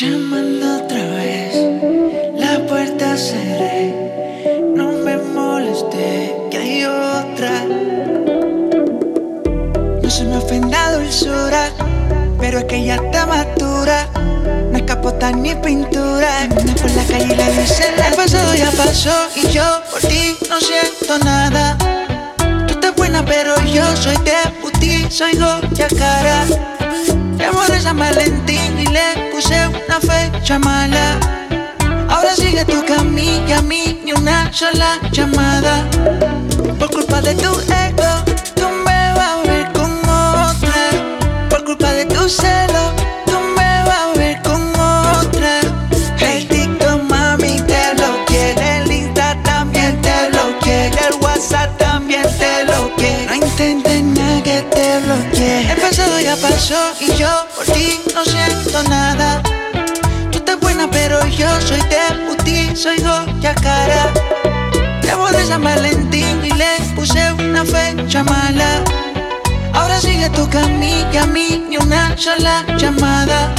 Llamando otra vez, la puerta cerré. No me molesté, que hay otra. No se me ofenda dulzura, pero es que ya está madura. No es capota ni pintura. Camina por la calle y le dicen el pasado ya pasó. Y yo por ti no siento nada. Tú estás buena pero yo soy de puti, soy Goya Cara. Llamo de San Valentín y le puse una fecha mala. Ahora sigue tu camino y a mí ni una sola llamada. Por culpa de tu ego, tú me vas a ver con otra. Por culpa de tu celo, tú me vas a ver con otra. El TikTok, mami, te lo quiere. El Insta también te lo quiere. El WhatsApp también te lo quiere. No intentes nada que te bloquee. El pasado ya pasó y yo por ti no siento nada. Tú estás buena pero yo soy de puti, soy Goya Cara. Llevo de San Valentín y le puse una fecha mala. Ahora sigue tu camino y a mí ni una sola llamada.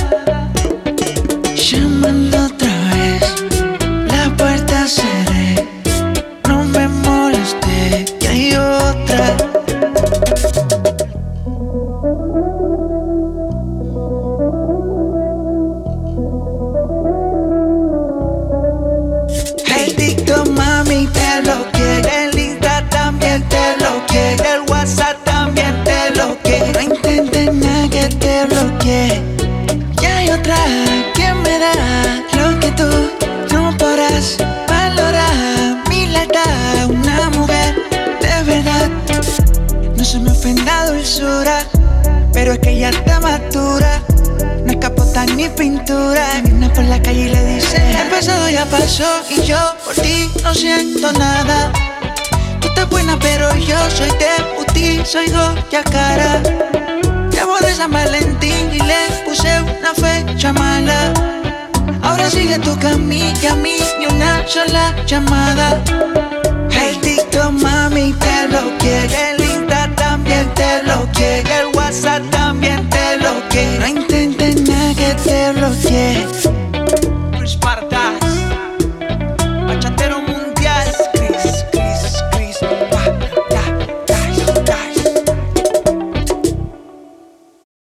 Llamando otra vez, la puerta cerré. No me molesté, que hay otra. El TikTok, mami, te lo quiere. El Insta también te lo quiere. El WhatsApp también te lo quiere. No intentes nada que te bloquee. Ya hay otra que me da lo que tú no podrás valorar. Mi lealtad, una mujer de verdad. No se me ofenda dulzura, pero es que ya está madura. No es capota ni pintura. Camina por la calle y le dice el pasado ya pasó y yo por ti no siento nada. Tú estás buena pero yo soy de puti, soy Goya Cara. Llevo de San Valentín y le puse una fecha mala. Ahora sigue tu camino y a mí ni una sola llamada.